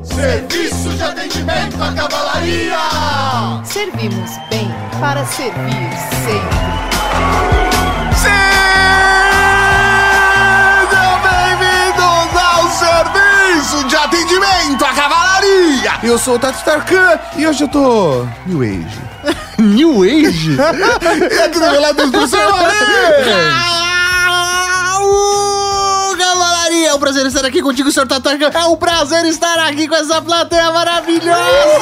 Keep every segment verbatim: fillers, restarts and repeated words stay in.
Serviço de atendimento à cavalaria! Servimos bem para servir sempre. Sejam bem-vindos ao Serviço de Atendimento à Cavalaria! Eu sou o Tato Tarkan e hoje eu tô New Age. New Age? E aqui do meu lado do professor Maria! É um prazer estar aqui contigo, senhor Tatarkan. É um prazer estar aqui com essa plateia maravilhosa.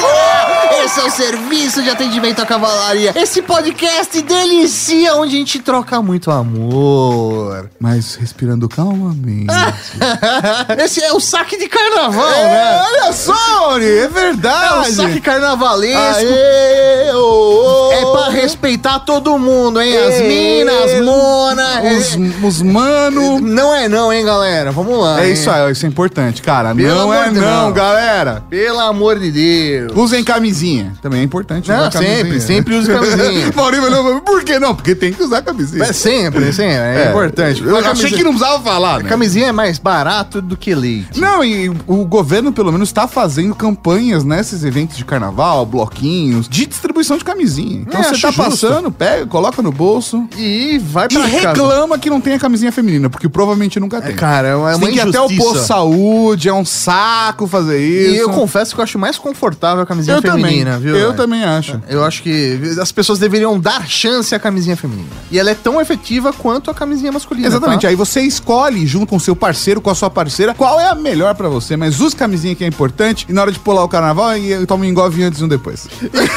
Esse é o Serviço de Atendimento à Cavalaria. Esse podcast delicia, onde a gente troca muito amor. Mas respirando calmamente. Esse é o saque de carnaval, é, né? Olha só, Ori, é verdade. É o saque carnavalesco. Aê, oh, oh. É pra respeitar todo mundo, hein? As minas, as monas. Os, os mano. Não é não, hein, galera? Vamos lá. É hein? isso aí, isso é importante, cara. Pelo não é amor de não, Deus. galera. Pelo amor de Deus. Usem camisinha. Também é importante Não, usar camisinha. sempre, sempre use camisinha. Maurício, não, por que não? Porque tem que usar camisinha. É sempre, sempre, é, é importante. Eu achei camisinha, que não precisava falar, né? Camisinha é mais barato do que leite. Não, e o governo, pelo menos, está fazendo campanhas nesses eventos de carnaval, bloquinhos, de distribuição de camisinha. Então É, você acho tá justo. passando, pega, coloca no bolso E vai e pra casa. reclama que não tem a camisinha feminina, porque provavelmente nunca tem. É, cara, é uma Você tem que ir até o injustiça. posto de saúde, é um saco fazer isso. E eu confesso que eu acho mais confortável a camisinha Eu feminina, também, viu? eu velho? também acho. Eu acho que as pessoas deveriam dar chance à camisinha feminina. E ela é tão efetiva quanto a camisinha masculina. Exatamente, tá? aí você escolhe junto com o seu parceiro, com a sua parceira, qual é a melhor pra você, mas use camisinha que é importante e na hora de pular o carnaval e toma um engove antes e um depois.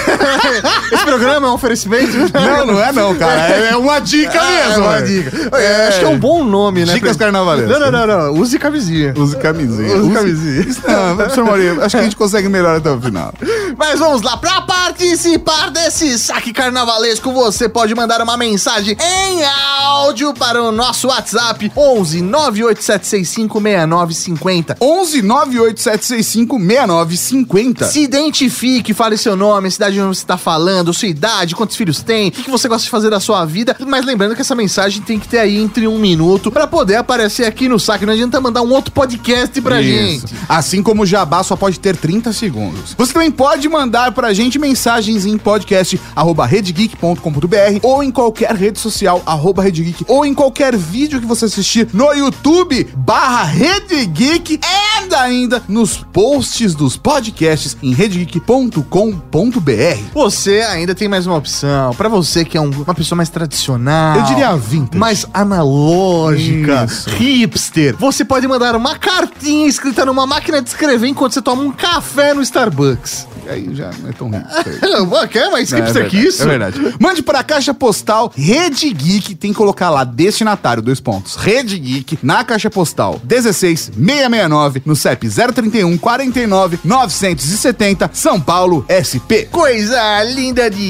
Esse programa é um oferecimento? Não, não é não, cara, é uma dica Ah, mesmo. é uma velho. dica. É. Acho que é um bom nome, né? Dicas carnavalescas. Não, não, não, não. Use camisinha. Use camisinha. Use camisinha. Isso não, professor Maurício, acho que a gente consegue melhor até o final. Mas vamos lá, pra participar desse saque carnavalesco, você pode mandar uma mensagem em áudio para o nosso WhatsApp onze nove oito sete seis cinco seis nove cinco zero. onze nove oito sete seis cinco seis nove cinco zero. Se identifique, fale seu nome, a cidade onde você está falando, sua idade, quantos filhos tem, o que você gosta de fazer da sua vida. Mas lembrando que essa mensagem tem que ter aí entre um minuto pra poder aparecer aqui no saque. Não adianta mandar um outro podcast pra Isso. gente. Assim como o Jabá só pode ter trinta segundos. Você também pode mandar pra gente mensagens em podcast arroba redgeek ponto com ponto br ou em qualquer rede social arroba redgeek ou em qualquer vídeo que você assistir no YouTube barra redgeek e ainda nos posts dos podcasts em redgeek ponto com ponto br. Você ainda tem mais uma opção. Pra você que é um- uma pessoa mais tradicional. Eu diria vintage. Mais analógica, Isso. hipster. Você pode mandar uma cartinha escrita numa máquina de escrever enquanto você toma um café no Starbucks. Aí já não é tão ruim. Quer mais Não, é hipster que verdade, isso? É verdade. Mande para a caixa postal Rede Geek, tem que colocar lá destinatário, dois pontos. Rede Geek, na caixa postal dezesseis seiscentos e sessenta e nove, no C E P zero trinta e um, quarenta e nove, novecentos e setenta, São Paulo, S P. Coisa linda de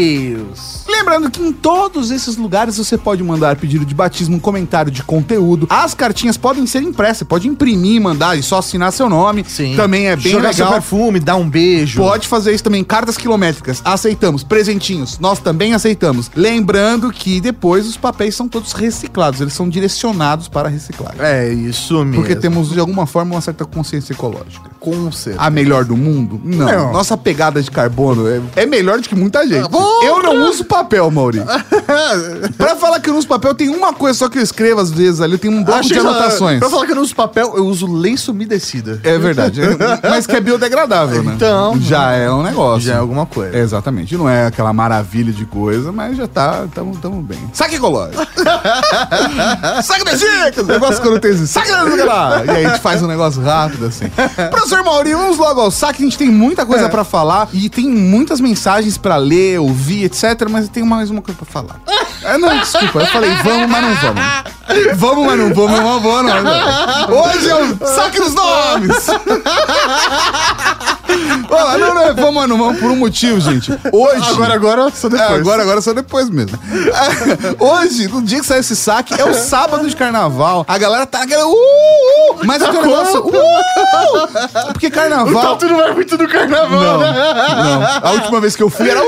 Deus. Lembrando que em todos esses lugares você pode mandar pedido de batismo, um comentário de conteúdo. As cartinhas podem ser impressas, você pode imprimir e mandar e só assinar seu nome. Sim. Também é bem Jogar seu legal. perfume, dar um beijo. Pode fazer isso também. Cartas quilométricas, aceitamos. Presentinhos, nós também aceitamos. Lembrando que depois os papéis são todos reciclados, eles são direcionados para reciclagem. É isso mesmo. Porque temos, de alguma forma, uma certa consciência ecológica. Com certeza. A melhor do mundo? Não. Não. Nossa pegada de carbono é, é melhor do que muita gente. Porra! Eu não uso papel, Mauri. Pra falar que eu não uso papel, tem uma coisa só que eu escrevo às vezes ali. Tem um bloco Achei de que- anotações. Pra falar que eu não uso papel, eu uso lenço umedecida. É verdade. É- mas que é biodegradável, né? Então, já é um negócio. Já é alguma coisa. É, exatamente. Não é aquela maravilha de coisa, mas já tá, tamo, tamo bem. Saque ecológico. Saque das dicas. Negócio quando tem esse saque das dicas lá. E aí a gente faz um negócio rápido assim. Professor Mauri, vamos logo ao saque. A gente tem muita coisa É. pra falar e tem muitas mensagens pra ler, ouvir, etcétera. Mas tem mais uma coisa pra falar. É, não, desculpa. Eu falei vamos, mas não vamos. Vamos, mas não vamos, não vamos, não. não. Hoje é o saque dos nomes. Ó, não, não, vamos, mas não vamos por um motivo, gente. Hoje... Agora, agora, só depois. É, agora, agora só depois mesmo. Hoje, no dia que sai esse saque, é o sábado de carnaval. A galera tá naquela... Uh, uh, mas é um negócio... Uh, porque, cara, carnaval... O Tato não vai muito no carnaval, Não, né? não. A última vez que eu fui era...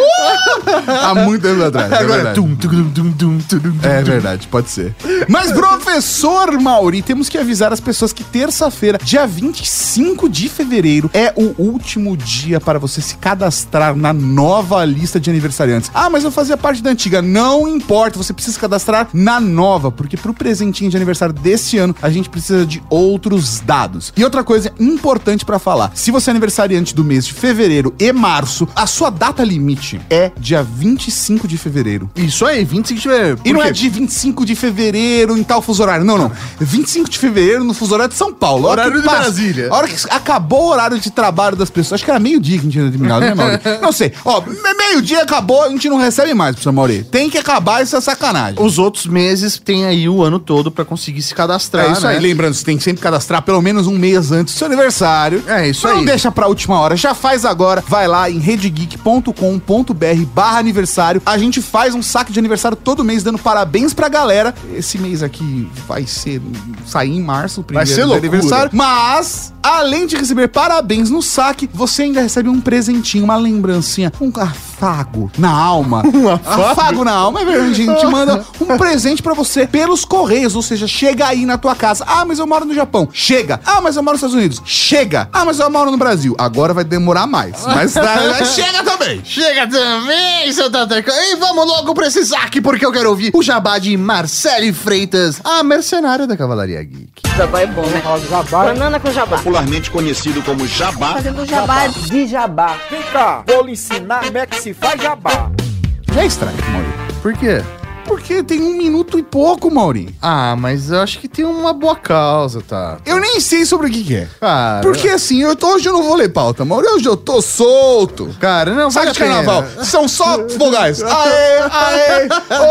há muito tempo atrás. Agora... É Tum, tum, tum, tum, tum, tum, É verdade, pode ser. Mas, professor Mauri, temos que avisar as pessoas que terça-feira, dia vinte e cinco de fevereiro, é o último dia para você se cadastrar na nova lista de aniversariantes. Ah, mas eu fazia parte da antiga. Não importa, você precisa se cadastrar na nova, porque pro presentinho de aniversário desse ano, a gente precisa de outros dados. E outra coisa importante pra falar, se você é aniversariante do mês de fevereiro e março, a sua data limite é dia vinte e cinco de fevereiro. Isso aí, vinte e cinco de fevereiro. E não é de vinte e cinco de fevereiro em tal fuso horário. Não, não. vinte e cinco de fevereiro no fuso horário de São Paulo. Horário de Brasília. A hora que acabou o horário de trabalho das pessoas, acho que era meio-dia que a gente tinha terminado, né, Mauri? Não sei. Ó, meio-dia acabou, a gente não recebe mais, professor Mauri. Tem que acabar essa sacanagem. Os outros meses tem aí o ano todo pra conseguir se cadastrar, É isso né? aí. Lembrando, você tem que sempre cadastrar pelo menos um mês antes do seu aniversário. É isso Não aí. deixa pra última hora, já faz agora. Vai lá em redegeek ponto com ponto br barra aniversário. A gente faz um saque de aniversário todo mês, dando parabéns pra galera. Esse mês aqui vai ser... sair em março, o primeiro Vai ser loucura. aniversário. Mas, além de receber parabéns no saque, você ainda recebe um presentinho, uma lembrancinha, um afago na alma. Um afago? Afago na alma, é verdade. A gente manda um presente pra você pelos correios, ou seja, chega aí na tua casa. Ah, mas eu moro no Japão. Chega. Ah, mas eu moro nos Estados Unidos. Chega. Ah, mas eu moro no Brasil. Agora vai demorar mais. Mas tá, chega também. Chega também, seu Tateca. E vamos logo pra esse saque, porque eu quero ouvir o jabá de Marcele Freitas, a mercenária da Cavalaria Geek. Jabá é bom, né? Jabá, Banana com jabá. Popularmente conhecido como jabá. Fazendo jabá de jabá. vem cá, vou lhe ensinar como é que se faz jabá. Já é estranho, Mauri. Por quê? Porque tem um minuto e pouco, Mauri. Ah, mas eu acho que tem uma boa causa, tá? Eu nem sei sobre o que, que é. Cara... Porque assim, eu tô, hoje eu não vou ler pauta, Mauri. Hoje eu tô solto. Cara, não, Sabe vale de a pena. carnaval? São só vogais. Aê, aê, oh,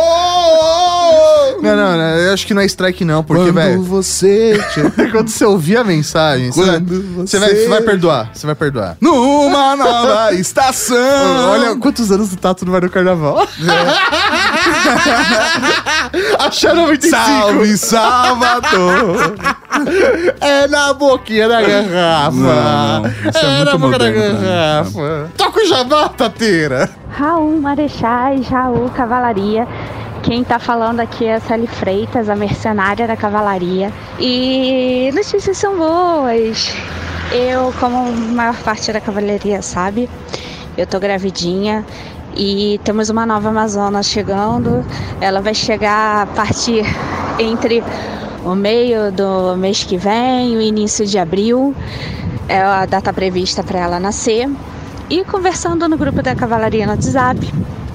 oh, oh. Não, não, não, eu acho que não é strike não, porque, Quando velho... você... Quando você ouvir a mensagem, você, Quando você, você- vai, você vai perdoar, você vai perdoar. Numa nova estação. Olha quantos anos o Tato não vai no carnaval. Acharam vinte e cinco. Salve, Salvador. É na boquinha da garrafa. Não, isso é é muito na boca da moderno pra mim. garrafa. Toca o jabá, Tateira. Raul Marechais, Raul Cavalaria. Quem tá falando aqui é a Sally Freitas, a mercenária da Cavalaria. E notícias são boas. Eu, como a maior parte da Cavalaria sabe, eu tô gravidinha e temos uma nova Amazona chegando. Ela vai chegar a partir entre o meio do mês que vem e o início de abril. É a data prevista para ela nascer. E conversando no grupo da Cavalaria no WhatsApp,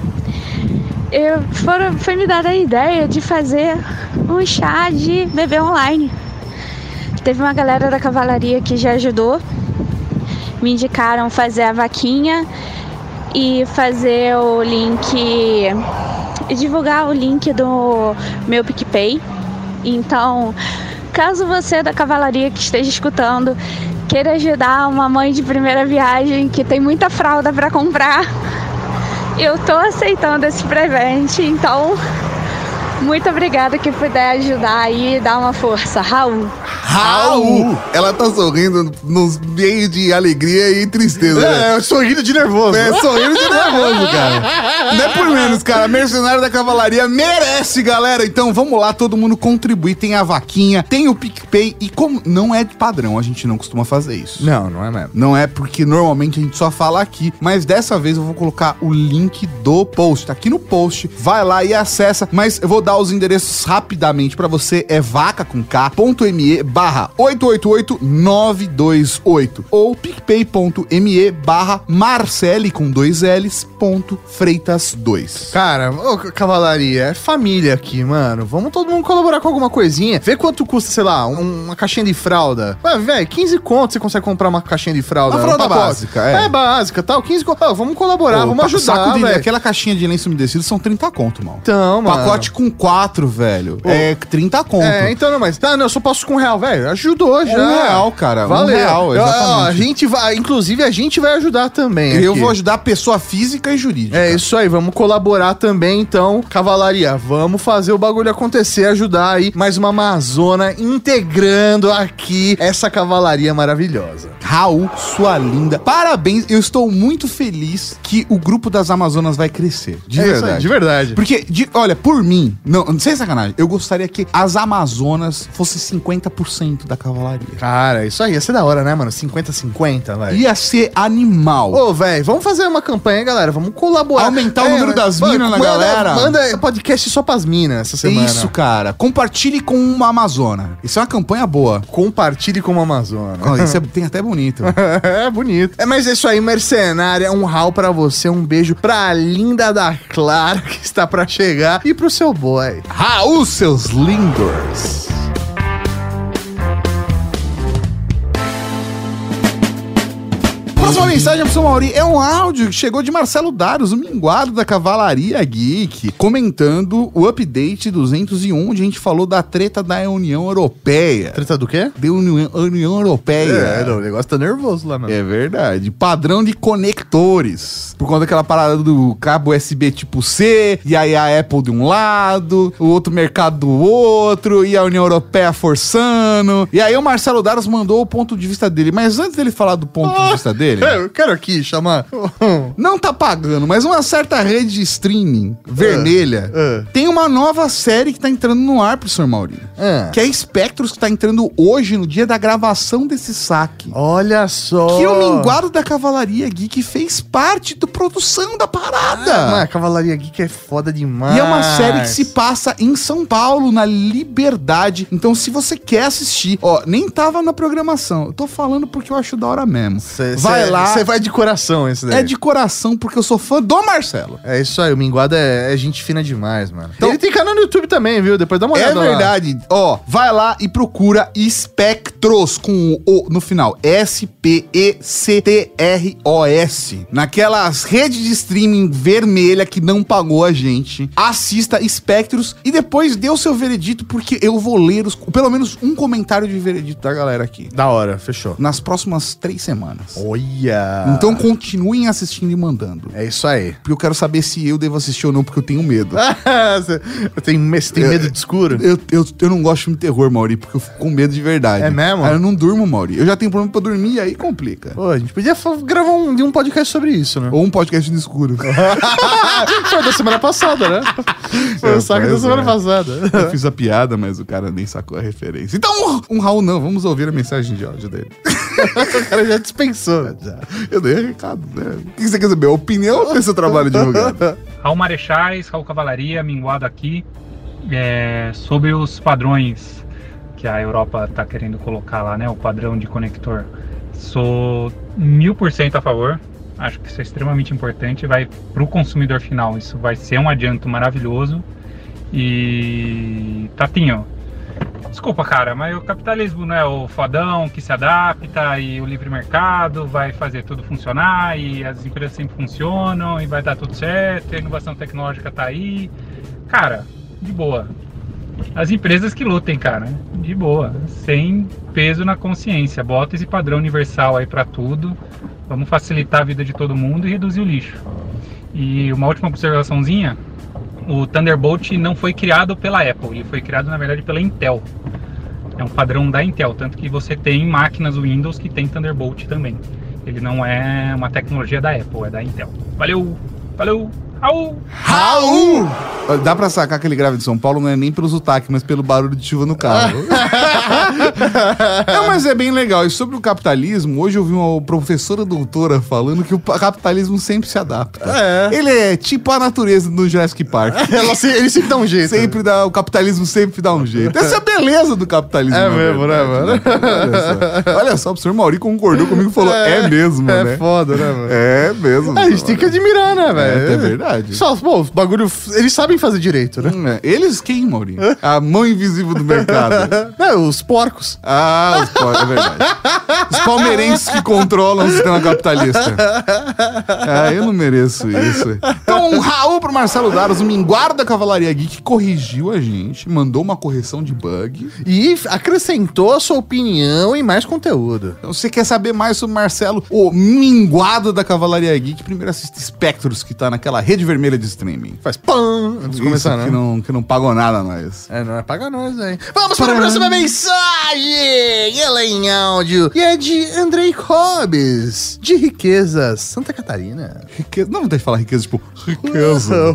eu, foram, foi me dada a ideia de fazer um chá de bebê online. Teve uma galera da Cavalaria que já ajudou. Me indicaram fazer a vaquinha e fazer o link, e divulgar o link do meu PicPay. Então, caso você da Cavalaria que esteja escutando queira ajudar uma mãe de primeira viagem que tem muita fralda para comprar, eu tô aceitando esse presente. Então, muito obrigada que puder ajudar aí e dar uma força. Raul. Raul. Ela tá sorrindo nos meios de alegria e tristeza, né? É, sorrindo de nervoso. É, sorrindo de nervoso, cara. Não é por menos, cara. Mercenário da Cavalaria merece, galera. Então vamos lá, todo mundo contribuir. Tem a vaquinha, tem o PicPay. E como não é de padrão, a gente não costuma fazer isso. Não, não é mesmo. Não é porque normalmente a gente só fala aqui. Mas dessa vez eu vou colocar o link do post. Tá aqui no post. Vai lá e acessa. Mas eu vou dar os endereços rapidamente pra você. É vaca com k.me barra oito oito oito nove dois oito ou picpay.me barra Marcele com dois L's ponto Freitas dois. Cara, ô, Cavalaria, é família aqui, mano. Vamos todo mundo colaborar com alguma coisinha. Vê quanto custa, sei lá, um- uma caixinha de fralda. Ué, velho, quinze contos você consegue comprar uma caixinha de fralda. Uma fralda um pacote. básica, é. É básica, tal. quinze contos. Ó, vamos colaborar, Pô, vamos pa- ajudar, saco de- velho. Aquela caixinha de lenço umedecido são trinta conto, mano. Então, mano. Pacote com quatro, velho. Pô. É trinta conto. É, então não, mas... Tá, não, eu só posso com um real. velho, ajudou já. Um real, cara. Valeu. Um real, exatamente. Ó, a gente vai, inclusive, a gente vai ajudar também. Eu aqui. vou ajudar a pessoa física e jurídica. É isso aí, vamos colaborar também, então, Cavalaria, vamos fazer o bagulho acontecer, ajudar aí mais uma Amazona integrando aqui essa cavalaria maravilhosa. Raul, sua linda. Parabéns, eu estou muito feliz que o grupo das Amazonas vai crescer. De É isso verdade. aí, de verdade. Porque, de- olha, por mim, não, sem sacanagem, eu gostaria que as Amazonas fossem cinquenta por cento da cavalaria. Cara, isso aí ia ser da hora, né, mano? cinquenta a cinquenta, velho. Ia ser animal. Ô, velho, vamos fazer uma campanha, galera. Vamos colaborar. Aumentar o número das mano, minas na manda- galera. Manda podcast só pras minas essa semana. Isso, cara. Compartilhe com uma Amazona. Isso é uma campanha boa. Compartilhe com uma Amazona. Ó, Isso é, tem até bonito. É bonito. É, mas é isso aí, mercenária. Um rau pra você, um beijo pra linda da Clara que está pra chegar e pro seu boy. Raul, seus lindos. Próxima mensagem, professor Mauri, é um áudio que chegou de Marcelo Daros, o minguado da Cavalaria Geek, comentando o update duzentos e um, onde a gente falou da treta da União Europeia. Treta do quê? Da União, União Europeia. É, não, o negócio tá nervoso lá, mano. É verdade. Padrão de conectores. Por conta daquela parada do cabo U S B tipo C, e aí a Apple de um lado, o outro mercado do outro, e a União Europeia forçando. E aí o Marcelo Daros mandou o ponto de vista dele. Mas antes dele falar do ponto de vista dele, É, eu quero aqui chamar. não tá pagando, mas uma certa rede de streaming vermelha é. tem uma nova série que tá entrando no ar, professor Mauri. É. Que é Spectros, que tá entrando hoje, no dia da gravação desse saque. Olha só. Que o minguado da Cavalaria Geek fez parte da produção da parada. Ah, mano, a Cavalaria Geek é foda demais. E é uma série que se passa em São Paulo, na Liberdade. Então, se você quer assistir, ó, nem tava na programação. Eu tô falando porque eu acho da hora mesmo. Cê, vai cê, lá. Você vai de coração esse daí. É de coração, porque eu sou fã do Marcelo. É isso aí, o Minguado é, é gente fina demais, mano. Então- Ele tem canal no YouTube também, viu? Depois dá uma É olhada lá. verdade. Ó, vai lá e procura Spectros com o no final. S P E C T R O S. Naquelas redes de streaming vermelha que não pagou a gente. Assista Spectros e depois dê o seu veredito, porque eu vou ler os, pelo menos um comentário de veredito da galera aqui. Da hora, fechou. Nas próximas três semanas. Olha! Então continuem assistindo e mandando. É isso aí. Porque eu quero saber se eu devo assistir ou não, porque eu tenho medo. Você tem, você tem Eu- medo de escuro? Eu, eu, eu não gosto de filme de terror, Mauri, porque eu fico com medo de verdade. É mesmo? Aí eu não durmo, Mauri. Eu já tenho problema pra dormir e aí complica. Pô, a gente podia fa- gravar um, um podcast sobre isso, né? Ou um podcast no escuro. Foi da semana passada, né? Foi o saco da pois semana é. passada. Eu fiz a piada, mas o cara nem sacou a referência. Então, um Raul não, vamos ouvir a mensagem de áudio dele. O cara já dispensou. Já. Eu dei recado, né? O que você quer saber? A opinião ou esse trabalho divulgado? Raul Marechais, Raul Cavalaria, minguado aqui, é, sobre os padrões que a Europa está querendo colocar lá, né? O padrão de conector. Sou mil por cento a favor. Acho que isso é extremamente importante. Vai para o consumidor final. Isso vai ser um adianto maravilhoso. E Tatinho, desculpa, cara, mas o capitalismo não é o fodão que se adapta e o livre mercado vai fazer tudo funcionar e as empresas sempre funcionam e vai dar tudo certo, a inovação tecnológica tá aí. Cara, de boa. As empresas que lutem, cara, de boa, sem peso na consciência. Bota esse padrão universal aí pra tudo. Vamos facilitar a vida de todo mundo e reduzir o lixo. E uma última observaçãozinha. O Thunderbolt não foi criado pela Apple, ele foi criado na verdade pela Intel. É um padrão da Intel, tanto que você tem máquinas Windows que tem Thunderbolt também. Ele não é uma tecnologia da Apple, é da Intel. Valeu, valeu, Raul! Raul! Dá pra sacar que ele grava de São Paulo, não é nem pelo sotaque, mas pelo barulho de chuva no carro. Não, mas é bem legal. E sobre o capitalismo, hoje eu vi uma professora doutora falando que o capitalismo sempre se adapta. É. Ele é tipo a natureza do Jurassic Park. Ela se- ele sempre dá um jeito. Sempre dá, o capitalismo sempre dá um jeito. Essa é a beleza do capitalismo. É na mesmo, né, verdade, Olha só. Olha só, o professor Mauri concordou comigo e falou: é, é mesmo, É né? foda, né, mano? É mesmo. A gente tem que admirar, né, velho? É, é verdade. Só, pô, o bagulho. Eles sabem fazer direito, né? Hum, é. Eles quem, Mauri? A mão invisível do mercado. Não, os porcos. Ah, os po- é verdade. Os palmeirenses que controlam o sistema capitalista. Ah, eu não mereço isso. Então Então, um Raul pro Marcelo Daros, o minguado da Cavalaria Geek, corrigiu a gente, mandou uma correção de bug. E acrescentou a sua opinião e mais conteúdo. Então, se você quer saber mais sobre o Marcelo, o minguado da Cavalaria Geek, primeiro assista Spectros, que tá naquela rede vermelha de streaming. Faz pam antes de começar, né? Que não, que não pagou nada a nós. É, não é paga nós, aí. Vamos para a próxima mensagem! Ela é em áudio. E é de Andrei Hobbes, de Riquezas, Santa Catarina. Riqueza, não vontade de falar riqueza, tipo, riqueza.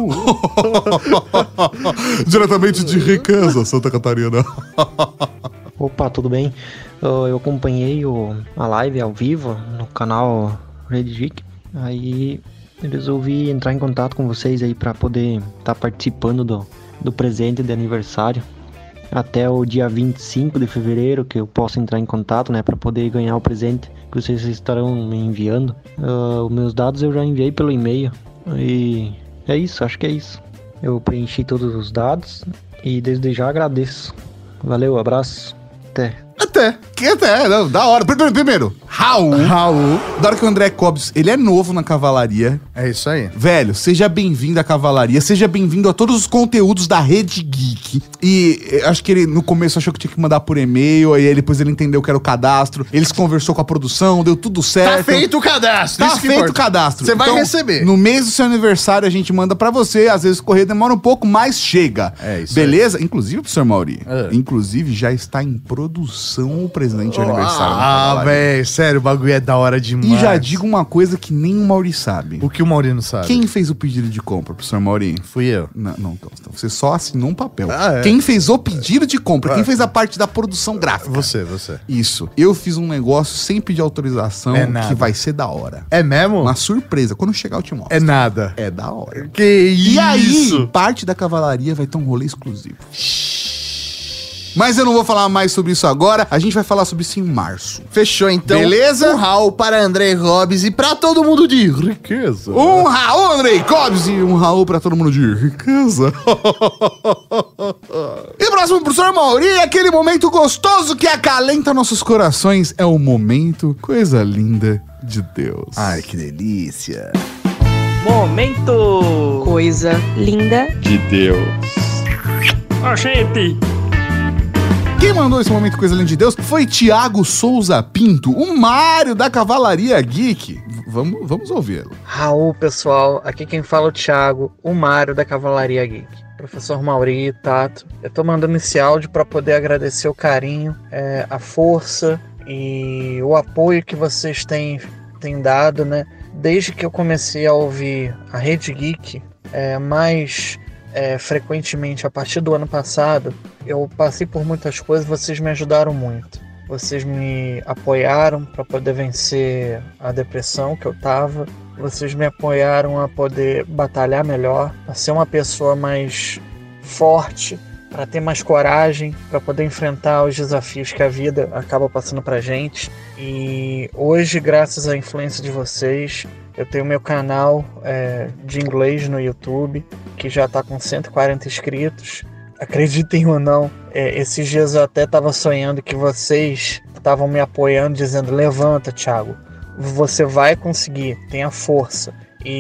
Diretamente de Riqueza, Santa Catarina. Opa, tudo bem? Eu, eu acompanhei o, a live ao vivo no canal Rede Geek. Aí eu resolvi entrar em contato com vocês aí para poder estar tá participando do, do presente de aniversário. Até o dia vinte e cinco de fevereiro que eu posso entrar em contato, né, para poder ganhar o presente que vocês estarão me enviando. Uh, os meus dados eu já enviei pelo e-mail. E é isso, acho que é isso. Eu preenchi todos os dados e desde já agradeço. Valeu, abraço, até. Até, que até, não, da hora. Primeiro, primeiro, Raul. Raul. Da hora que o André Cobbs, ele é novo na Cavalaria. É isso aí. Velho, seja bem-vindo à Cavalaria, seja bem-vindo a todos os conteúdos da Rede Geek. E acho que ele, no começo, achou que tinha que mandar por e-mail, aí depois ele entendeu que era o cadastro. Eles conversou com a produção, deu tudo certo. Tá feito o cadastro. Tá feito o cadastro. Você vai então, receber. No mês do seu aniversário, a gente manda pra você. Às vezes o correio demora um pouco, mas chega. É isso. Beleza? Aí. Inclusive, professor Mauri, é. inclusive já está em produção o presente de aniversário. Ah, velho, sério, o bagulho é da hora demais. E já digo uma coisa que nem o Mauri sabe. O que o Mauri não sabe? Quem fez o pedido de compra, professor Mauri? Fui eu. Não, não, então, você só assinou um papel. Ah, é? Quem fez o pedido de compra? Ah. Quem fez a parte da produção gráfica? Você, você. Isso. Eu fiz um negócio sem pedir autorização É nada. que vai ser da hora. É mesmo? Uma surpresa. Quando chegar eu te mostro. É nada. É da hora. Que isso? E aí, parte da Cavalaria vai ter um rolê exclusivo. Mas eu não vou falar mais sobre isso agora. A gente vai falar sobre isso em março. Fechou, então. Beleza? Um Raul para Andrei Hobbes e para todo mundo de riqueza. Um Raul, Andrei Cobbs, e um Raul pra todo mundo de riqueza. E o próximo, professor Mauri, é aquele momento gostoso que acalenta nossos corações. É o momento coisa linda de Deus. Ai, que delícia. Momento Coisa linda De Deus. Ó, gente. Quem mandou esse momento coisa linda de Deus foi Thiago Souza Pinto, o Mário da Cavalaria Geek. V- vamos, vamos ouvi-lo. Raul, pessoal, aqui quem fala é o Thiago, o Mário da Cavalaria Geek. Professor Mauri, Tato, eu tô mandando esse áudio para poder agradecer o carinho, é, a força e o apoio que vocês têm, têm dado, né? Desde que eu comecei a ouvir a Rede Geek, é, mais é, frequentemente a partir do ano passado, eu passei por muitas coisas, vocês me ajudaram muito. Vocês me apoiaram para poder vencer a depressão que eu tava. Vocês me apoiaram a poder batalhar melhor, a ser uma pessoa mais forte, para ter mais coragem, para poder enfrentar os desafios que a vida acaba passando pra gente. E hoje, graças à influência de vocês, eu tenho meu canal é, de inglês no YouTube, que já está com cento e quarenta inscritos. Acreditem ou não, é, esses dias eu até estava sonhando que vocês estavam me apoiando, dizendo: levanta, Thiago, você vai conseguir, tenha força.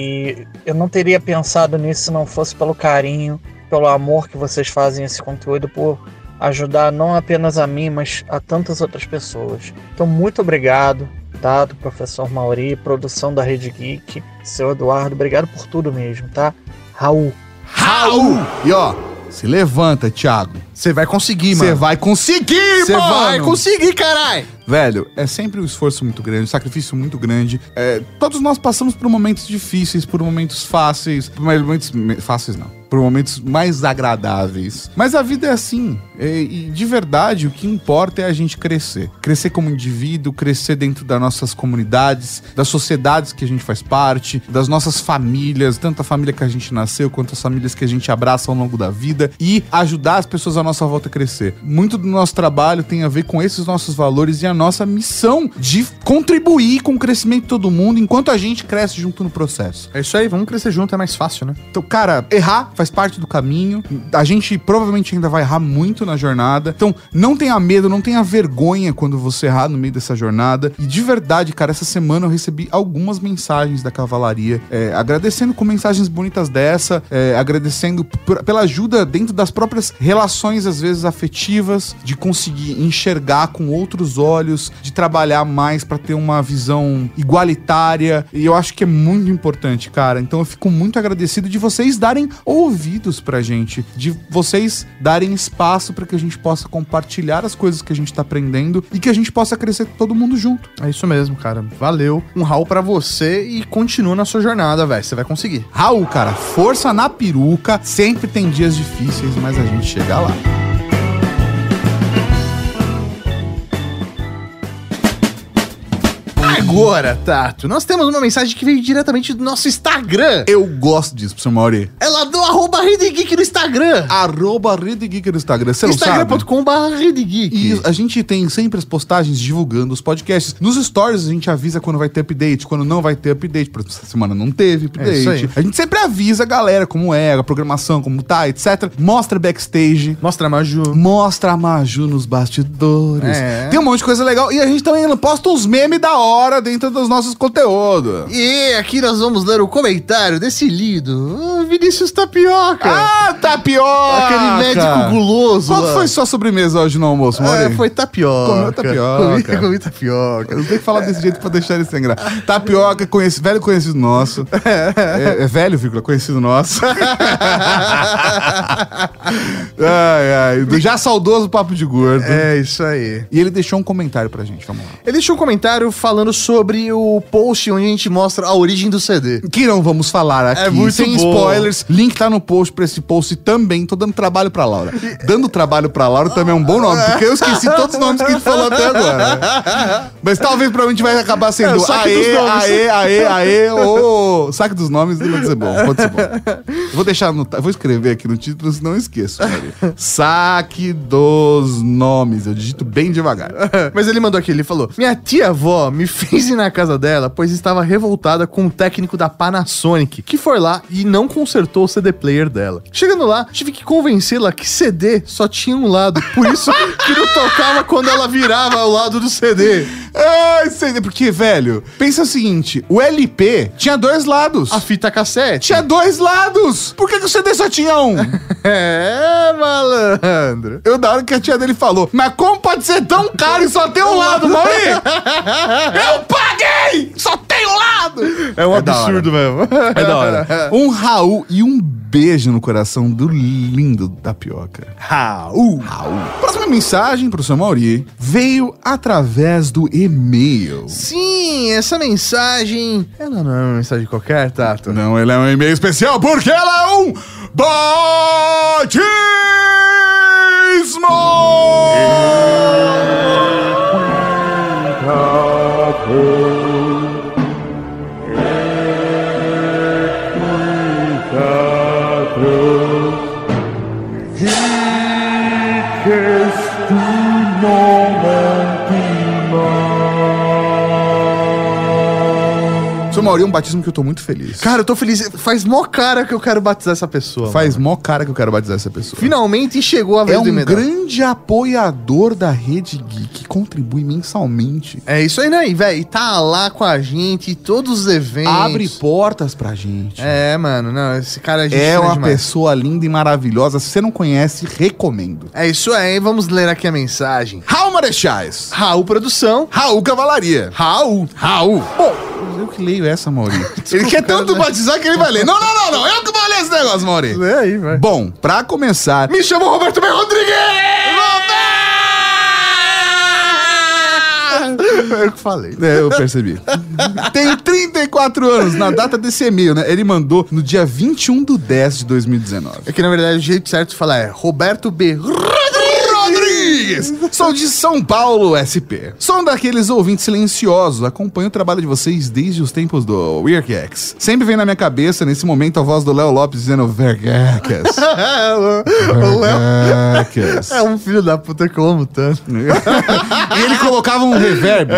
E eu não teria pensado nisso se não fosse pelo carinho, pelo amor que vocês fazem esse conteúdo, por ajudar não apenas a mim, mas a tantas outras pessoas. Então, muito obrigado, tá? Do professor Mauri, produção da Rede Geek, seu Eduardo, obrigado por tudo mesmo, tá? Raul. Raul! E ó, se levanta, Thiago. Você vai conseguir, Você mano. vai conseguir, Você mano! vai conseguir, caralho! Velho, é sempre um esforço muito grande, um sacrifício muito grande. É, todos nós passamos por momentos difíceis, por momentos fáceis, por momentos me- fáceis não, por momentos mais agradáveis. Mas a vida é assim. E, e de verdade, o que importa é a gente crescer. Crescer como indivíduo, crescer dentro das nossas comunidades, das sociedades que a gente faz parte, das nossas famílias, tanto a família que a gente nasceu, quanto as famílias que a gente abraça ao longo da vida, e ajudar as pessoas à nossa volta a crescer. Muito do nosso trabalho tem a ver com esses nossos valores e a a nossa missão de contribuir com o crescimento de todo mundo enquanto a gente cresce junto no processo. É isso aí, vamos crescer junto, é mais fácil, né? Então, cara, errar faz parte do caminho. A gente provavelmente ainda vai errar muito na jornada. Então, não tenha medo, não tenha vergonha quando você errar no meio dessa jornada. E de verdade, cara, essa semana eu recebi algumas mensagens da Cavalaria, é, agradecendo com mensagens bonitas dessa, é, agradecendo p- pela ajuda dentro das próprias relações, às vezes, afetivas, de conseguir enxergar com outros olhos, de trabalhar mais pra ter uma visão igualitária. E eu acho que é muito importante, cara. Então eu fico muito agradecido de vocês darem ouvidos pra gente, de vocês darem espaço pra que a gente possa compartilhar as coisas que a gente tá aprendendo e que a gente possa crescer todo mundo junto. É isso mesmo, cara. Valeu. Um Raul pra você e continua na sua jornada, velho. Você vai conseguir. Raul, cara, força na peruca. Sempre tem dias difíceis, mas a gente chega lá. Agora, Tato, nós temos uma mensagem que veio diretamente do nosso Instagram. Eu gosto disso, professor Mauri. É lá do arroba Rede Geek no Instagram. Arroba Rede Geek no Instagram. Você não sabe? Instagram ponto com barra Rede Geek. E a gente tem sempre as postagens divulgando os podcasts. Nos stories a gente avisa quando vai ter update, quando não vai ter update. Por exemplo, essa semana não teve update. É isso aí. A gente sempre avisa a galera como é, a programação, como tá, etcétera. Mostra backstage. Mostra a Maju. Mostra a Maju nos bastidores. É. Tem um monte de coisa legal. E a gente também posta uns memes da hora dentro dos nossos conteúdos. E aqui nós vamos ler o comentário desse lindo oh, Vinícius Tapioca. Ah, tapioca! Aquele médico guloso. Qual lá. foi sua sobremesa hoje no almoço, É, Mauri? foi tapioca. Comeu tapioca. Comi, comi tapioca. Eu tenho que falar desse jeito pra deixar ele sem graça. Tapioca, conheci, velho conhecido nosso. É, é velho, vírgula, conhecido nosso. Ai, ai. Do já saudoso Papo de Gordo. É, isso aí. E ele deixou um comentário pra gente, vamos lá. Ele deixou um comentário falando sobre o post onde a gente mostra a origem do C D. Que não vamos falar aqui, É muito sem bom. spoilers. Link tá no post pra esse post também. Tô dando trabalho pra Laura. Dando trabalho pra Laura também é um bom nome, porque eu esqueci todos os nomes que a gente falou até agora. Mas talvez pra mim vai acabar É, sendo o saque aê, dos nomes. aê, aê, aê, ou saque dos nomes e pode ser bom, pode ser bom. Eu vou deixar no, eu vou escrever aqui no título, senão eu esqueço. Maria. Saque dos nomes, eu digito bem devagar. Mas ele mandou aqui, ele falou: minha tia-avó me fez ir na casa dela, pois estava revoltada com o técnico da Panasonic, que foi lá e não consertou o C D player dela. Chegando lá, tive que convencê-la que C D só tinha um lado, por isso que não tocava quando ela virava ao lado do C D. Ai, sei, porque, velho, pensa o seguinte, o L P tinha dois lados. A fita cassete. Tinha dois lados. Por que, que o C D só tinha um? É, malandro. Eu, da hora que a tia dele falou, mas como pode ser tão caro e só ter um lado, Mauri? Eu paguei! Só tem um lado! É um É da absurdo mesmo. É da hora. Um Raul e um beijo no coração do lindo Tapioca. Raul. Raul. Próxima mensagem pro seu Mauri veio através do e-mail. Sim, essa mensagem... Ela não é uma mensagem qualquer, Tato? Não, ele é um e-mail especial porque ela é um batismo! Seu Mauri, é um batismo que eu tô muito feliz. Cara, eu tô feliz. Faz mó cara que eu quero batizar essa pessoa. Faz mano. mó cara que eu quero batizar essa pessoa. Finalmente chegou a vez É do um Emedão. grande apoiador da Rede Geek, contribui mensalmente. É isso aí, né? E, velho, tá lá com a gente em todos os eventos. Abre portas pra gente. É, mano, não, esse cara a gente É fina uma demais. pessoa linda e maravilhosa. Se você não conhece, recomendo. É isso aí, vamos ler aqui a mensagem. Raul Marechais. Raul Produção. Raul Cavalaria. Raul. Raul. Bom, eu que leio essa, Mauri. Ele quer tanto batizar que ele vai ler. Não, não, não, não. Eu que vou ler esse negócio, Mauri. Lê aí, vai. Bom, pra começar... Me chamo Roberto B. Rodrigues! Eu que falei. É, eu percebi. Tenho trinta e quatro anos na data desse e-mail, né? Ele mandou no dia vinte e um de dez de dois mil e dezenove. É que, na verdade, o jeito certo de falar é Roberto B. Rodrigues! Rodrigues. Sou de São Paulo, S P. Sou um daqueles ouvintes silenciosos. Acompanho o trabalho de vocês desde os tempos do WeirkX. Sempre vem na minha cabeça, nesse momento, a voz do Léo Lopes dizendo Vergacas. O Léo é um filho da puta que eu amo tanto. E ele colocava um reverb.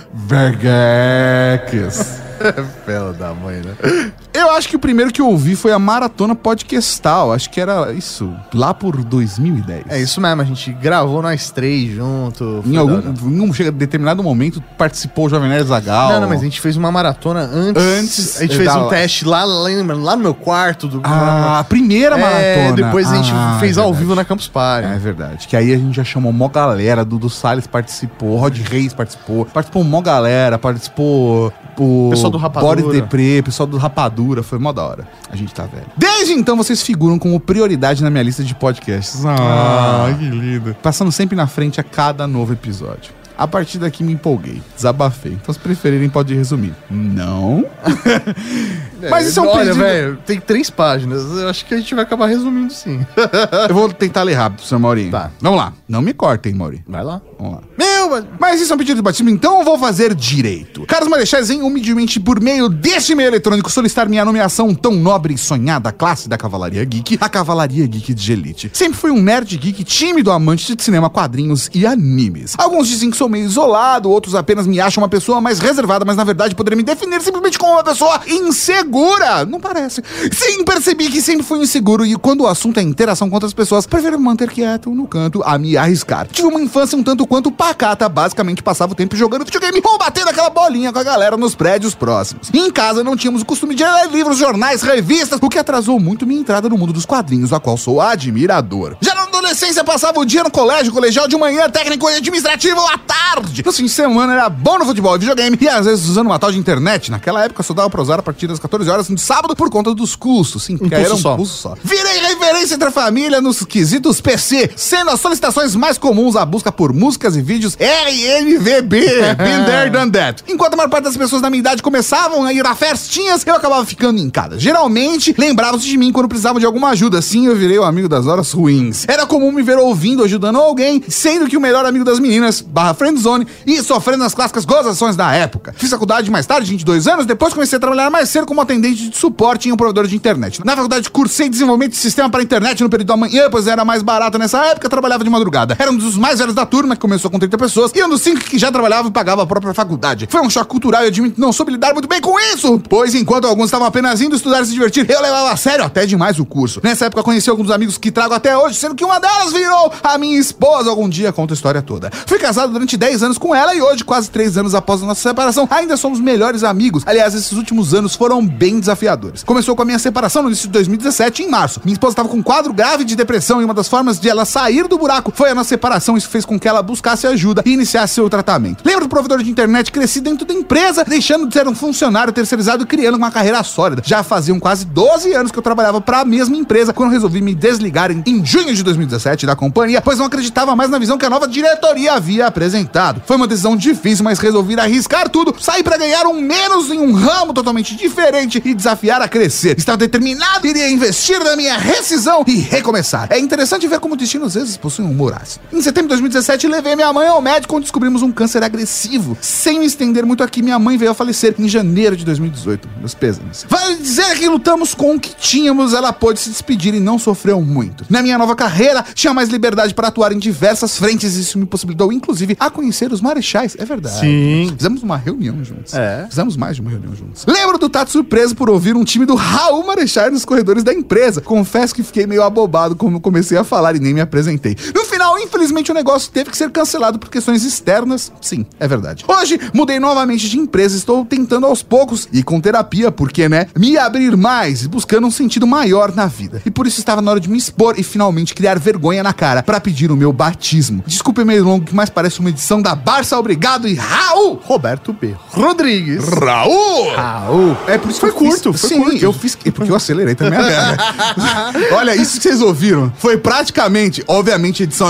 Vergacas. Pela da mãe, né? Eu acho que o primeiro que eu ouvi foi a Maratona Podcastal. Acho que era isso, lá por dois mil e dez. É isso mesmo, a gente gravou nós três junto. Em algum em um chega, determinado momento, participou o Jovem Nerd Zagal. Não, não, mas a gente fez uma maratona antes. Antes. A gente fez um lá. teste lá, lá, lá no meu quarto. Do, ah, a primeira maratona. É, depois a gente ah, fez é ao vivo na Campus Party. É verdade. Que aí a gente já chamou mó galera. Dudu Salles participou, Rod Reis participou. Participou mó galera, participou... O pessoal do Rapadura. Boris Depré, pessoal do Rapadura, foi mó da hora. A gente tá velho. Desde então, vocês figuram como prioridade na minha lista de podcasts. Ah, ah que lindo. Passando sempre na frente a cada novo episódio. A partir daqui me empolguei, desabafei. Então, se preferirem, pode resumir. Não? É, mas isso é um olha, pedido... velho, tem três páginas. Eu acho que a gente vai acabar resumindo, sim. Eu vou tentar ler rápido, senhor Maurinho. Tá. Vamos lá. Não me cortem, Maurinho. Vai lá. Vamos lá. Meu, mas isso é um pedido de batismo, então eu vou fazer direito. Caros marechais, em humildemente por meio deste meio eletrônico solicitar minha nomeação tão nobre e sonhada classe da Cavalaria Geek, a Cavalaria Geek de Elite. Sempre fui um nerd geek tímido amante de cinema, quadrinhos e animes. Alguns dizem que sou meio isolado, outros apenas me acham uma pessoa mais reservada, mas na verdade poderia me definir simplesmente como uma pessoa insegura. Não parece. Sim, percebi que sempre fui inseguro e quando o assunto é interação com outras pessoas, prefiro me manter quieto no canto a me arriscar. Tive uma infância um tanto quanto pacata, basicamente passava o tempo jogando videogame ou batendo aquela bolinha com a galera nos prédios próximos. E em casa não tínhamos o costume de ler livros, jornais, revistas, o que atrasou muito minha entrada no mundo dos quadrinhos, a qual sou admirador. Já na adolescência passava o dia no colégio, colegial de manhã, técnico e administrativo à tarde. No fim de semana era bom no futebol e videogame e às vezes usando uma tal de internet. Naquela época só dava pra usar a partir das quatorze horas de sábado por conta dos custos. Sim, porque um era um só. custo só. Virei referência entre a família nos quesitos P C, sendo as solicitações mais comuns a busca por músicas e vídeos R M V B, been there, done that. Enquanto a maior parte das pessoas da minha idade começavam a ir a festinhas, eu acabava ficando em casa. Geralmente, lembravam-se de mim quando precisavam de alguma ajuda. Assim, eu virei o amigo das horas ruins. Era comum me ver ouvindo, ajudando alguém, sendo que o melhor amigo das meninas, barra friendzone, e sofrendo as clássicas gozações da época. Fiz faculdade mais tarde, vinte e dois anos, depois comecei a trabalhar mais cedo como atendente de suporte em um provedor de internet. Na faculdade, cursei desenvolvimento de sistema para internet no período da manhã, pois era mais barato nessa época, trabalhava de madrugada. Era um dos mais velhos da turma, que começou com trinta pessoas, e um dos cinco que já trabalhava e pagava a própria faculdade. Foi um choque cultural e eu admito não soube lidar muito bem com isso, pois enquanto alguns estavam apenas indo estudar e se divertir, eu levava a sério até demais o curso. Nessa época conheci alguns amigos que trago até hoje, sendo que uma delas virou a minha esposa. Algum dia conta a história toda. Fui casado durante dez anos com ela e hoje, quase três anos após a nossa separação, ainda somos melhores amigos. Aliás, esses últimos anos foram bem desafiadores. Começou com a minha separação no início de dois mil e dezessete, em março. Minha esposa estava com um quadro grave de depressão e uma das formas de ela sair do buraco foi a nossa separação. Isso fez com que ela buscasse ajuda e iniciasse seu tratamento. Lembro do provedor de internet, cresci dentro da empresa, deixando de ser um funcionário terceirizado e criando uma carreira sólida. Já faziam quase doze anos que eu trabalhava para a mesma empresa quando resolvi me desligar em, em junho de dois mil e dezessete da companhia, pois não acreditava mais na visão que a nova diretoria havia apresentado. Foi uma decisão difícil, mas resolvi arriscar tudo, sair para ganhar um menos em um ramo totalmente diferente e desafiar a crescer. Estava determinado, iria investir na minha rescisão e recomeçar. É interessante ver como o destino às vezes possui um humor ácido. Em setembro de dois mil e dezessete, levei minha mãe ao médico onde descobrimos um câncer agressivo. Sem me estender muito aqui, minha mãe veio a falecer em janeiro de dois mil e dezoito. Meus pêsames. Vale dizer que lutamos com o que tínhamos, ela pôde se despedir e não sofreu muito. Na minha nova carreira, tinha mais liberdade para atuar em diversas frentes e isso me possibilitou, inclusive, a conhecer os marechais. É verdade. Sim. Fizemos uma reunião juntos. É. Fizemos mais de uma reunião juntos. Lembro do Tato surpreso por ouvir um time do Raul Marechal nos corredores da empresa. Confesso que fiquei meio abobado quando comecei a falar e nem me apresentei. No final, infelizmente, o negócio teve que ser cancelado por questões externas. Sim, é verdade. Hoje, mudei novamente de empresa. Estou tentando aos poucos e com terapia, porque, né, me abrir mais, buscando um sentido maior na vida. E por isso estava na hora de me expor e finalmente criar vergonha na cara para pedir o meu batismo. Desculpe meio longo, que mais parece uma edição da Barça. Obrigado e Raul! Roberto B. Rodrigues. Raul! Raul. É por isso foi que eu curto, fiz, foi sim, curto. eu fiz, porque eu acelerei também a merda. Olha, isso que vocês ouviram foi praticamente, obviamente, edição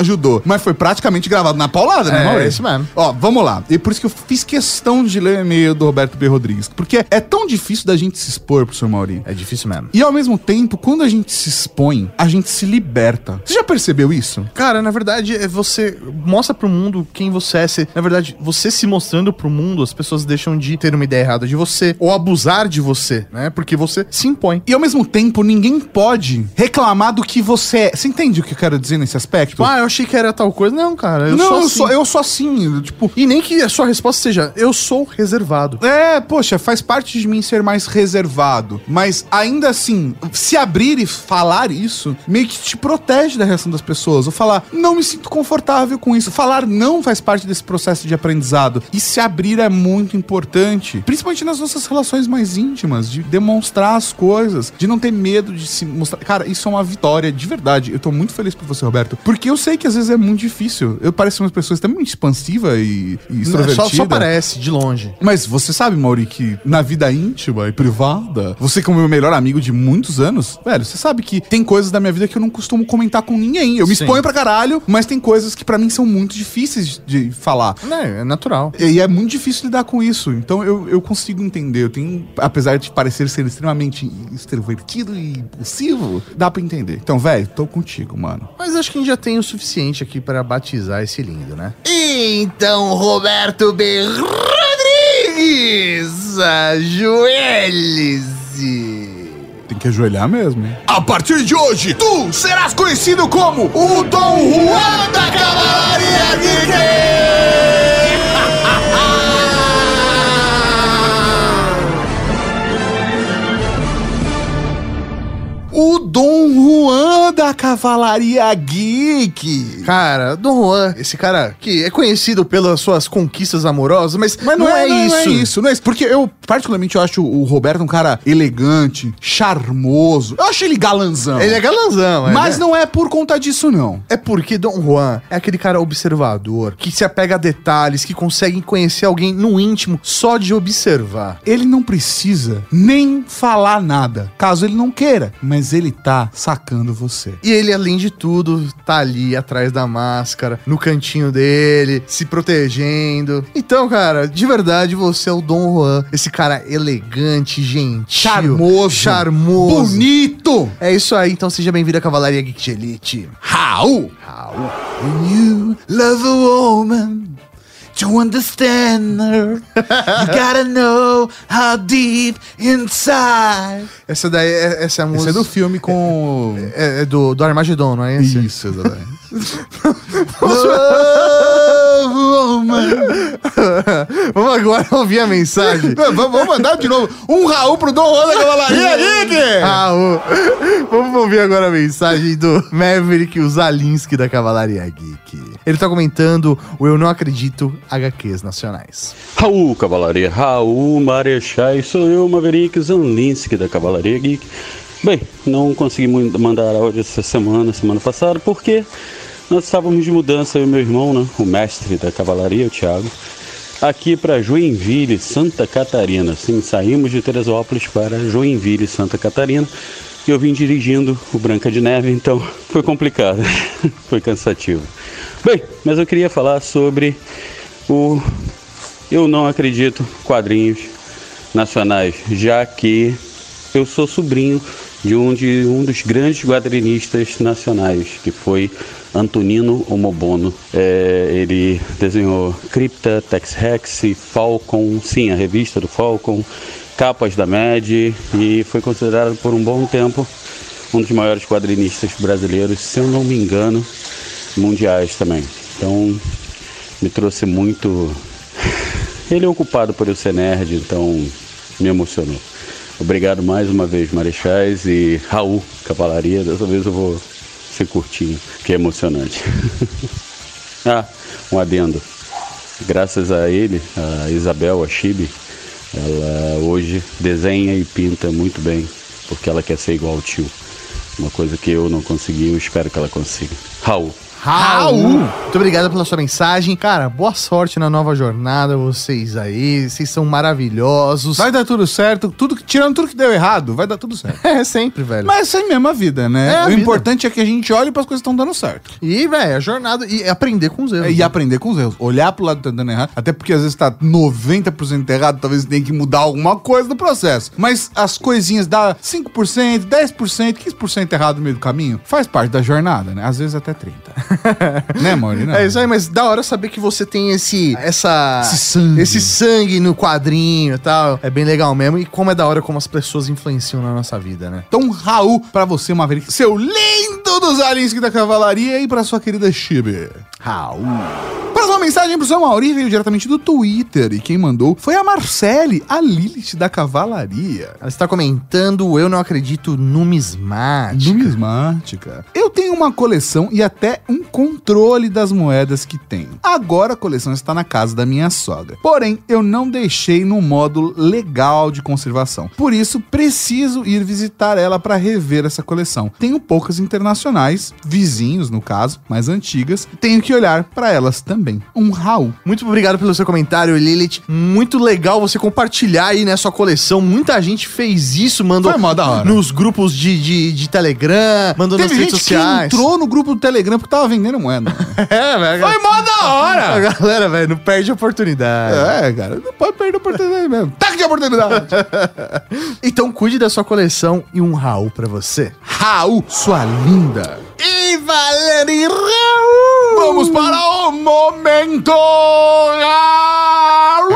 ajudou. Mas foi praticamente gravado na paulada, né, É, Maurício? é isso mesmo. Ó, vamos lá. E por isso que eu fiz questão de ler o e-mail do Roberto B. Rodrigues. Porque é tão difícil da gente se expor pro senhor Maurinho. É difícil mesmo. E ao mesmo tempo, quando a gente se expõe, a gente se liberta. Você já percebeu isso? Cara, na verdade, é você mostra pro mundo quem você é. Você, na verdade, você se mostrando pro mundo, as pessoas deixam de ter uma ideia errada de você ou abusar de você, né? Porque você se impõe. E ao mesmo tempo, ninguém pode reclamar do que você é. Você entende o que eu quero dizer nesse aspecto? Ah, eu achei que era tal coisa. Não, cara, eu não, sou eu assim. sou, eu sou assim, tipo... E nem que a sua resposta seja, eu sou reservado. É, poxa, faz parte de mim ser mais reservado. Mas ainda assim, se abrir e falar isso, meio que te protege da reação das pessoas. Ou falar, não me sinto confortável com isso. Falar não faz parte desse processo de aprendizado. E se abrir é muito importante. Principalmente nas nossas relações mais íntimas, de demonstrar as coisas, de não ter medo de se mostrar. Cara, isso é uma vitória de verdade. Eu tô muito feliz por você, Roberto. Porque eu sei que às vezes é muito difícil. Eu pareço uma pessoa extremamente expansiva e, e extrovertida. Só, só parece, de longe. Mas você sabe, Mauri, que na vida íntima e privada, você como meu melhor amigo de muitos anos, velho, você sabe que tem coisas da minha vida que eu não costumo comentar com ninguém. Eu me Sim. exponho pra caralho, mas tem coisas que pra mim são muito difíceis de falar. É, é natural. E é muito difícil lidar com isso. Então eu, eu consigo entender. Eu tenho, apesar de parecer ser extremamente extrovertido e impulsivo, dá pra entender. Então, velho, tô contigo, mano. Mas acho que a gente já tem o suficiente aqui para batizar esse lindo, né? Então, Roberto B. Rodrigues, ajoelhe-se. Tem que ajoelhar mesmo, hein? A partir de hoje, tu serás conhecido como o Dom Juan da Cavalaria Geek! O Dom Juan da Cavalaria Geek. Cara, Dom Juan, esse cara que é conhecido pelas suas conquistas amorosas, mas, mas não, não, é, é isso. Não é isso, não é isso. Porque eu, particularmente, eu acho o Roberto um cara elegante, charmoso. Eu acho ele galanzão. Ele é galanzão, é, Mas né? não é por conta disso, não. É porque Dom Juan é aquele cara observador, que se apega a detalhes, que consegue conhecer alguém no íntimo só de observar. Ele não precisa nem falar nada, caso ele não queira. Mas ele tá sacando você. E ele, além de tudo, tá ali atrás da máscara, no cantinho dele, se protegendo. Então, cara, de verdade, você é o Dom Juan. Esse cara elegante, gentil, charmoso, charmoso, bonito. É isso aí, então seja bem-vindo à Cavalaria Geek de Elite. How? How? When you love a woman, to understand her, you gotta know how deep inside. Essa daí, é, essa é a música. Essa é do filme com... É, é do, do Armagedon, não é esse? Isso, exatamente. Vamos agora ouvir a mensagem. Vamos mandar de novo um Raul pro Dom Juan da Cavalaria Geek. Raul. Vamos ouvir agora a mensagem do Maverick Zalinski da Cavalaria Geek. Ele tá comentando o Eu Não Acredito H Qs nacionais. Raul, Cavalaria, Raul Marechais, sou eu, Maverick Zalinski da Cavalaria Geek. Bem, não consegui mandar áudio essa semana, semana passada, porque nós estávamos de mudança, eu e meu irmão, né, o mestre da Cavalaria, o Thiago, aqui para Joinville, Santa Catarina. Sim, saímos de Teresópolis para Joinville, Santa Catarina, e eu vim dirigindo o Branca de Neve, então foi complicado, foi cansativo. Bem, mas eu queria falar sobre o Eu Não Acredito quadrinhos nacionais, já que eu sou sobrinho de um, de um dos grandes quadrinistas nacionais, que foi Antonino Omobono. É, ele desenhou Cripta, Tex-Rex, Falcon, sim, a revista do Falcon, capas da Mad, e foi considerado por um bom tempo um dos maiores quadrinistas brasileiros, se eu não me engano, mundiais também. Então, me trouxe muito... Ele é ocupado por eu ser nerd, então me emocionou. Obrigado mais uma vez, Marechais, e Raul, Cavalaria. Dessa vez eu vou ser curtinho, que é emocionante. Ah, um adendo. Graças a ele, a Isabel, a Chibi, ela hoje desenha e pinta muito bem, porque ela quer ser igual ao tio. Uma coisa que eu não consegui, eu espero que ela consiga. Raul. Raul. Muito obrigado pela sua mensagem. Cara, boa sorte na nova jornada, vocês aí. Vocês são maravilhosos. Vai dar tudo certo. Tudo, tirando tudo que deu errado, vai dar tudo certo. É, sempre, velho. Mas essa é a mesma vida, né? É a o vida. importante é que a gente olhe para as coisas que estão dando certo. E, velho, a jornada. E aprender com os erros. E né? aprender com os erros. Olhar pro lado que tá dando errado. Até porque às vezes tá noventa por cento errado, talvez tenha que mudar alguma coisa no processo. Mas as coisinhas dá cinco por cento, dez por cento, quinze por cento errado no meio do caminho, faz parte da jornada, né? Às vezes até trinta por cento. Né, Mauri? É isso aí, mas da hora saber que você tem esse, essa, Esse sangue. esse sangue no quadrinho e tal. É bem legal mesmo. E como é da hora como as pessoas influenciam na nossa vida, né? Então, Raul, pra você, Maverick, seu lindo dos aliens da cavalaria, e pra sua querida Chibi. Raul. Próxima mensagem pro seu Mauri veio diretamente do Twitter, e quem mandou foi a Marcele, a Lilith da cavalaria. Ela está comentando, eu não acredito, numismática. Numismática. Eu tenho uma coleção e até um controle das moedas que tenho. Agora a coleção está na casa da minha sogra. Porém, eu não deixei no módulo legal de conservação. Por isso, preciso ir visitar ela para rever essa coleção. Tenho poucas internacionais, vizinhos no caso, mais antigas. Tenho que olhar para elas também. Um Raul. Muito obrigado pelo seu comentário, Lilith. Muito legal você compartilhar aí, né, sua coleção. Muita gente fez isso, mandou Foi mó da hora. nos grupos de, de, de Telegram, mandou Teve nas redes gente sociais. que entrou no grupo do Telegram porque tava vendendo moeda. É, velho. Foi mó da A hora! galera, velho, não perde a oportunidade. É, cara, não pode perder a oportunidade mesmo. Taca de oportunidade! Então cuide da sua coleção e um Raul pra você. Raul, sua linda! E valendo em Raul! Vamos para o momento Raul!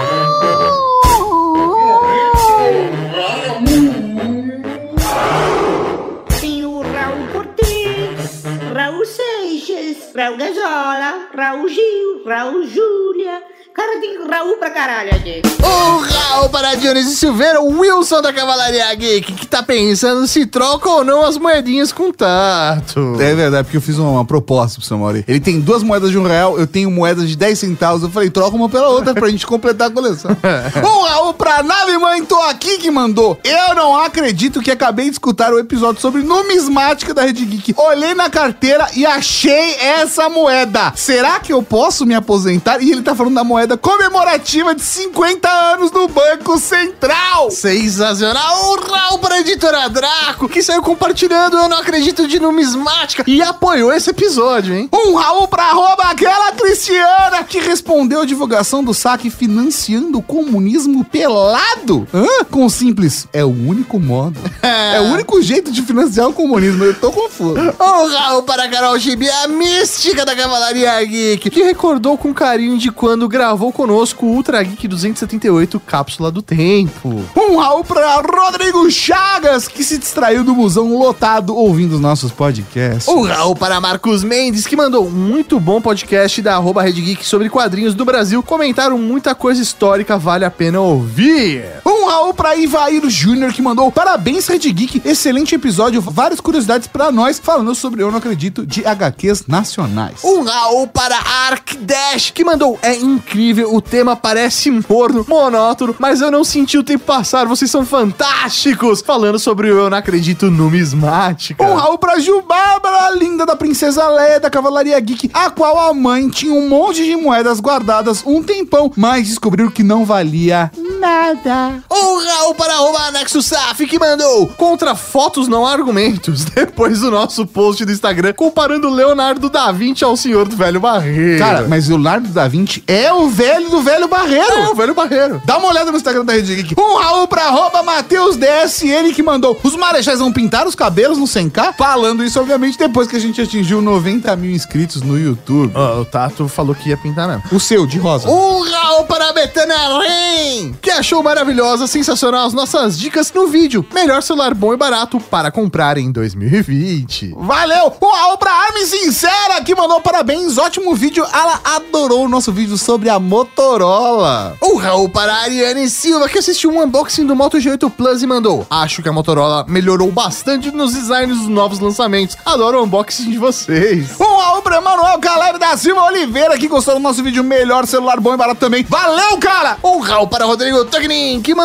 Tem o Raul Cortez, Raul Seixas, Raul Gazola, Raul Gil, Raul Júlia. Cara, tem Raul pra caralho aqui. Um Raul para Dionísio Silveira, o Wilson da Cavalaria Geek, que tá pensando se troca ou não as moedinhas com Tato. É verdade, porque eu fiz uma, uma proposta pro seu Mauri. Ele tem duas moedas de um real, eu tenho moedas de dez centavos. Eu falei, troca uma pela outra pra gente completar a coleção. Um Raul pra Nave Mãe, tô aqui que mandou. Eu não acredito que acabei de escutar o episódio sobre numismática da Rede Geek. Olhei na carteira e achei essa moeda. Será que eu posso me aposentar? E ele tá falando da moeda comemorativa de cinquenta anos do Banco Central. Sensacional! Um Raul para a Editora Draco, que saiu compartilhando Eu Não Acredito de Numismática e apoiou esse episódio, hein? Um Raul pra arroba aquela Cristiana que respondeu a divulgação do saque financiando o comunismo pelado. Hã? Com o simples, é o único modo. É o único jeito de financiar o comunismo. Eu tô confuso. Um Raul para a Carol Gibi, a mística da Cavalaria Geek, Que recordou com carinho de quando gravou conosco o Ultra Geek duzentos e setenta e oito Cápsula do Tempo. Um Raul pra Rodrigo Chagas, que se distraiu do busão lotado ouvindo os nossos podcasts. Um Raul para Marcos Mendes, Que mandou um muito bom podcast da arroba Red Geek sobre quadrinhos do Brasil. Comentaram muita coisa histórica, vale a pena ouvir. Um Raul pra Ivair Júnior, que mandou parabéns, Red Geek, excelente episódio, várias curiosidades pra nós, falando sobre Eu Não Acredito de agá quês nacionais. Um Raul para Arc Dash, Que mandou, é incrível, o tema parece morno, monótono, mas eu não senti o tempo passar, vocês são fantásticos, falando sobre o Eu Não Acredito numismática. Um Raul pra Ju Bárbara, linda da Princesa Leia da Cavalaria Geek, a qual a mãe tinha um monte de moedas guardadas um tempão, mas descobriu que não valia nada. Um Raul para arroba Anexo Saf, que mandou Contra fotos não há argumentos, depois do nosso post do Instagram, comparando Leonardo da Vinci ao senhor do velho barreiro. Cara, mas o Leonardo da Vinci é o velho do velho barreiro. É, o velho barreiro. Dá uma olhada no Instagram da Rede Geek. Um Raul pra arroba Matheus D S N, que mandou os marechais vão pintar os cabelos no cem K? Falando isso, obviamente, depois que a gente atingiu noventa mil inscritos no YouTube. Oh, o Tato falou que ia pintar mesmo. O seu, de rosa. Um Raul para Betânia Ren, Que achou maravilhosa, sensacional as nossas dicas no vídeo. Melhor celular bom e barato para comprar em dois mil e vinte. Valeu! Um Raul pra Armin Sincera, que mandou parabéns, ótimo vídeo. Ela adorou o nosso vídeo sobre a Motorola. Um Raul para a Ariane Silva, que assistiu um unboxing do Moto G oito Plus e mandou Acho que a Motorola melhorou bastante nos designs dos novos lançamentos. Adoro o unboxing de vocês. Um Raul pra Manuel Caleb da Silva Oliveira, que gostou do nosso vídeo melhor celular bom e barato também. Valeu, cara! Um Raul para Rodrigo Tognin, que mandou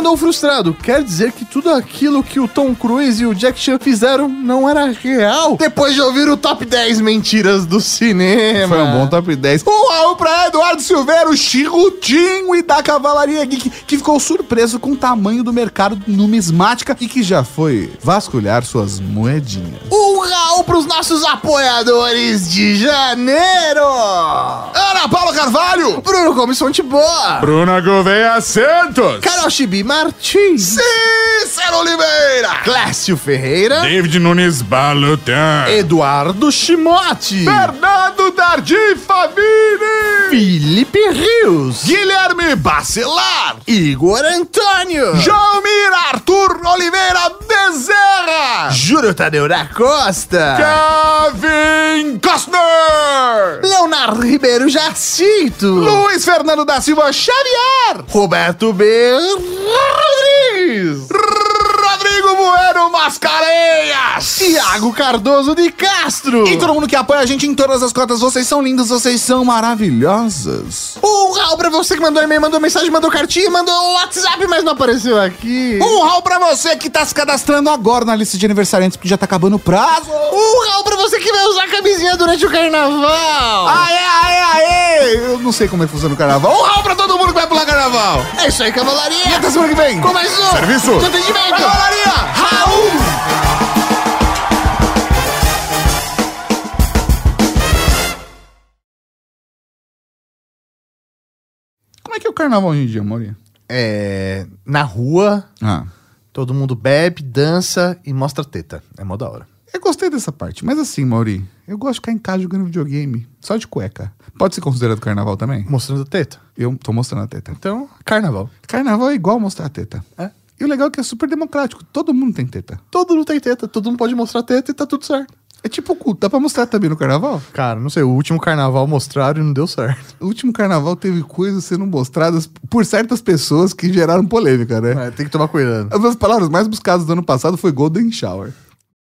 mandou um frustrado. Quer dizer que tudo aquilo que o Tom Cruise e o Jack Chan fizeram não era real? Depois de ouvir o top dez mentiras do cinema. Foi um bom top dez. Um Raul pra Eduardo Silveira, o Chirutinho e da Cavalaria Geek, que ficou surpreso com o tamanho do mercado numismática e que já foi vasculhar suas moedinhas. Um Raul pros nossos apoiadores de janeiro. Ana Paula Carvalho, Bruno Gomes Fonte Boa, Bruna Gouveia Santos, Carol Chibi Martins, Cícero Oliveira, Clécio Ferreira, David Nunes Balutan, Eduardo Chimote, Fernando Dardi Favini, Felipe Rios, Guilherme Bacelar, Igor Antônio, Jomir Arthur Oliveira Bezerra, Júlio Tadeu da Costa, Kevin Costner, Leonardo Ribeiro Jacinto, Luiz Fernando da Silva Xavier, Roberto B. Rodrigues, Rodrigo Bueno Mascarenhas, Tiago Cardoso de Castro e todo mundo que apoia a gente em todas as cotas. Vocês são lindos, vocês são maravilhosas. Um Raul pra você que mandou e-mail, mandou mensagem, mandou cartinha, mandou WhatsApp, mas não apareceu aqui. Um Raul pra você que tá se cadastrando agora na lista de aniversariantes, porque já tá acabando o prazo. Um Raul pra você que vai usar camisinha durante o carnaval. Aê, aê, aê! Eu não sei como é que funciona o carnaval. Um Raul pra todo mundo que vai pular carnaval. É isso aí, Cavalaria. E até semana que vem. Com mais um serviço de atendimento. Cavalaria Raul. Como é que é o carnaval hoje em dia, Maurinho? É... Na rua, Ah, todo mundo bebe, dança e mostra teta. É mó da hora. eu gostei dessa parte. Mas assim, Mauri, eu gosto de ficar em casa jogando videogame. Só de cueca. Pode ser considerado carnaval também? Mostrando teta. Eu tô mostrando a teta. Então, carnaval. Carnaval é igual mostrar a teta. É. E o legal é que é super democrático. Todo mundo tem teta. Todo mundo tem teta, todo mundo pode mostrar teta e tá tudo certo. É tipo culto. Dá pra mostrar também no carnaval? Cara, não sei, o último carnaval mostraram e não deu certo. O último carnaval teve coisas sendo mostradas por certas pessoas que geraram polêmica, né? É, tem que tomar cuidado. As minhas palavras mais buscadas do ano passado foi Golden Shower.